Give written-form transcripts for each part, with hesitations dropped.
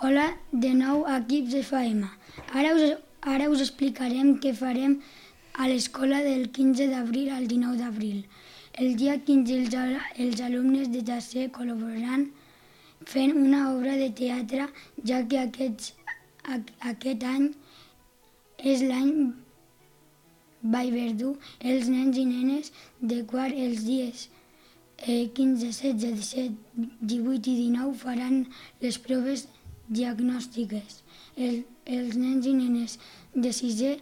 Hola de nou equips FM. Ara us explicarem què farem a l'escola del 15 d'abril al 19 d'abril. El dia 15 els alumnes de tercer col·laboraran fent una obra de teatre, ja que aquest any és l'any Vallverdú. Els nens i nenes de quart els dies 15, 16, 17, 18 i 19 faran les proves diagnòstiques. Els nens i nenes de sisè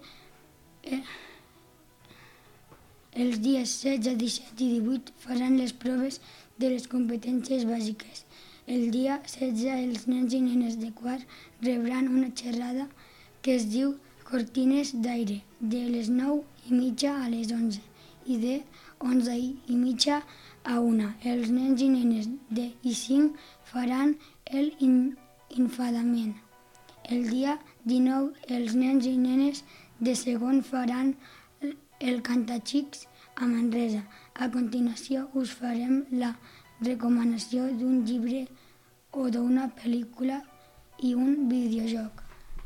els dies 16, 17 i 18 faran les proves de les competències bàsiques. El dia 16 els nens i nenes de quart rebran una xerrada que es diu Cortines d'aire, de les 9:30 a les 11 i de 11:30 a 1. Els nens i nenes de I5 faran el infadament. El dia 19 els nens i nenes de segon faran el cantaxics a Manresa. A continuació us farem la recomanació d'un llibre o d'una pel·lícula i un videojoc.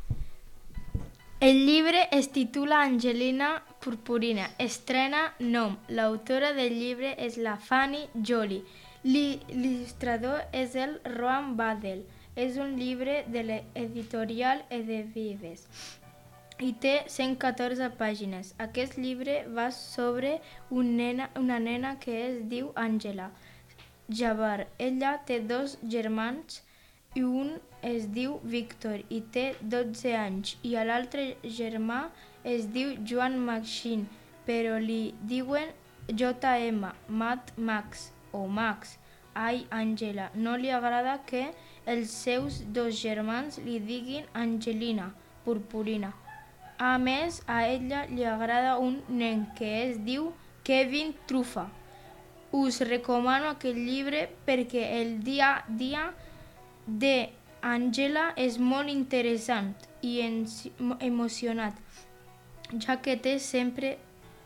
El llibre es titula Angelina Purpurina. Estrena nom. L'autora del llibre és la Fanny Joly. L'il·lustrador és el Roan Badel. És un llibre de l'editorial Edevives i té 114 pàgines. Aquest llibre va sobre una nena que es diu Angela Jabbar. Ella té 2 germans i un es diu Víctor i té 12 anys i l'altre germà es diu Joan Maxine, però li diuen JM, Max o Max. Ai, Angela, no li agrada que els seus 2 germans li diguin Angelina Purpurina. A més, a ella li agrada un nen que es diu Kevin Trufa. Us recomano aquest llibre perquè el dia a dia de Angela és molt interessant i emocionant, ja que té sempre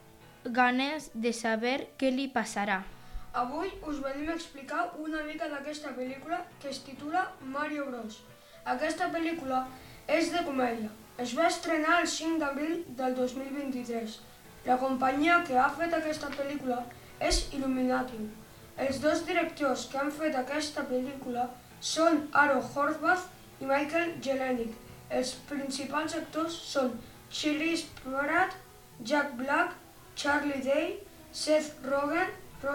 ganes de saber què li passarà. Avui us venim a explicar una mica d'aquesta pel·lícula que es titula Mario Bros. Aquesta pel·lícula és de comèdia. Es va estrenar el 5 d'abril del 2023. La companyia que ha fet aquesta pel·lícula és Illuminati. Els 2 directors que han fet aquesta pel·lícula són Aaron Horvath i Michael Jelenic. Els principals actors són Chris Pratt, Jack Black, Charlie Day, Seth Rogen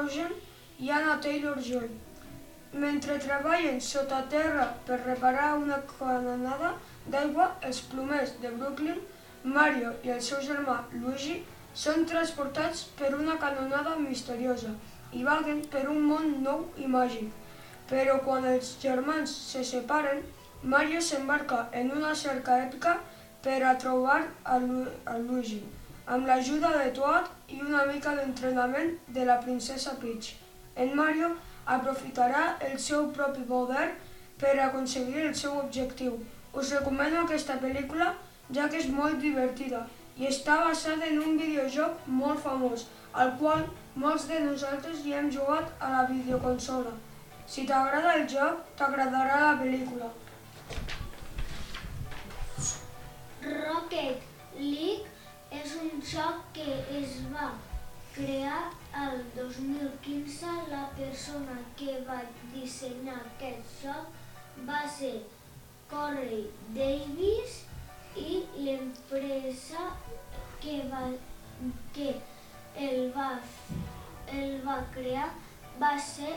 i Anna Taylor-Joy. Mentre treballen sota terra per reparar una canonada d'aigua, els plomers de Brooklyn, Mario i el seu germà Luigi, són transportats per una canonada misteriosa i vaguen per un món nou i màgic. Però quan els germans se separen, Mario s'embarca en una cerca èpica per a trobar a Luigi, amb l'ajuda de Toad i una mica d'entrenament de la princesa Peach. En Mario aprofitarà el seu propi poder per aconseguir el seu objectiu. Us recomano aquesta pel·lícula ja que és molt divertida i està basada en un videojoc molt famós, al qual molts de nosaltres hi hem jugat a la videoconsola. Si t'agrada el joc, t'agradarà la pel·lícula. Rocket League és un joc que es va crear el 2015. La persona que va dissenyar aquest joc va ser Corey Davis i l'empresa que el va crear va ser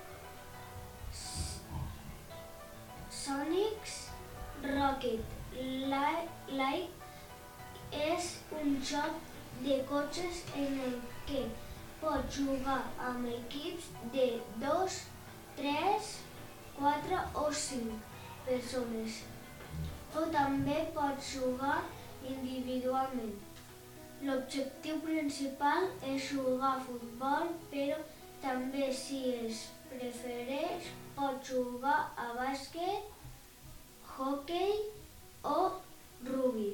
Sonic's Rocket League. És un joc de cotxes en el que pots jugar amb equips de 2, 3, 4 o 5 persones. O també pots jugar individualment. L'objectiu principal és jugar a futbol, però també si es prefereix pots jugar a bàsquet, hoquei o rugby.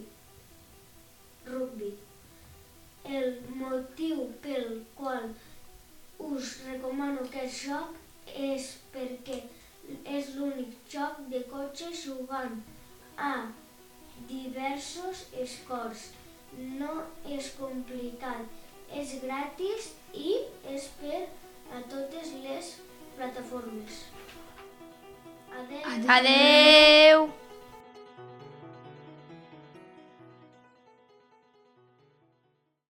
El motiu pel qual us recomano aquest joc és perquè és l'únic joc de cotxes jugant a diversos esports. No és complicat, és gratis i és per a totes les plataformes. Adeu! Adeu!